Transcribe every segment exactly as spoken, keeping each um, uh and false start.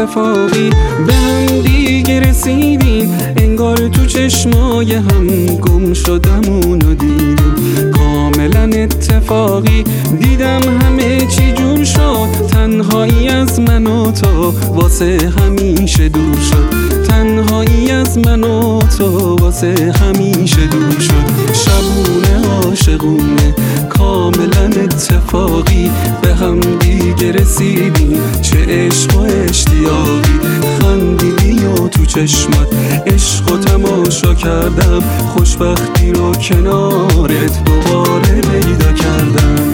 اتفاقی به هم دیگه رسیدیم، انگار تو چشمای هم گم شدم اونو دیدیم. کاملا اتفاقی دیدم همه چی جور شد، تنهایی از من و تو واسه همیشه دور شد. تنهایی از من و تو واسه همیشه دور شد. شبونه عاشقونه کاملا اتفاقی به هم دیگه رسیدیم، چه عشق و اشتیاقی. خندیدی و تو چشمات عشق و تماشا کردم، خوشبختی رو کنارت دوباره پیدا کردم.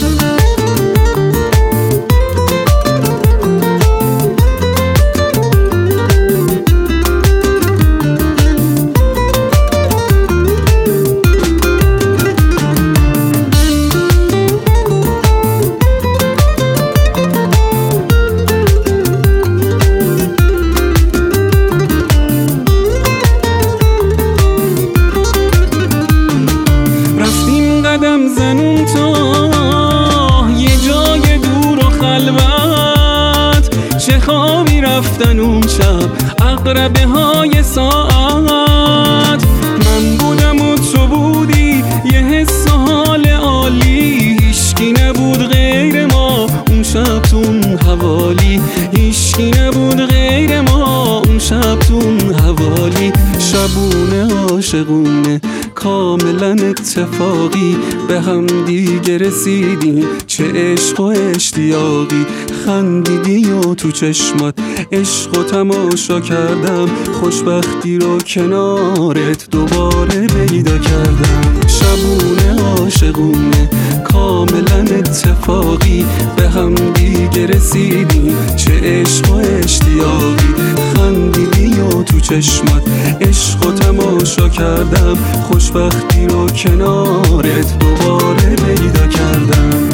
قدم زنون تا یه جای دور و خلوت، چه خوابی رفتن اون شب عقربه های ساعت. من بودم و تو بودی، یه حس و حال عالی، هیچکی نبود غیر ما اون شب تون حوالی. هیچکی نبود غیر ما اون شب تون حوالی. شبونه عاشقونه کاملا اتفاقی به هم دیگه رسیدیم، چه عشق و اشتیاقی. خندیدی و تو چشمات عشق و تماشا کردم، خوشبختی رو کنارت دوباره پیدا کردم. شبونه عاشقونه کاملا اتفاقی به هم دیگه رسیدیم، چه عشق و اشتیاقی. خندیدی و تو چشمات عشق و تماشا کردم، خوشبختی رو کنارت دوباره پیدا کردم.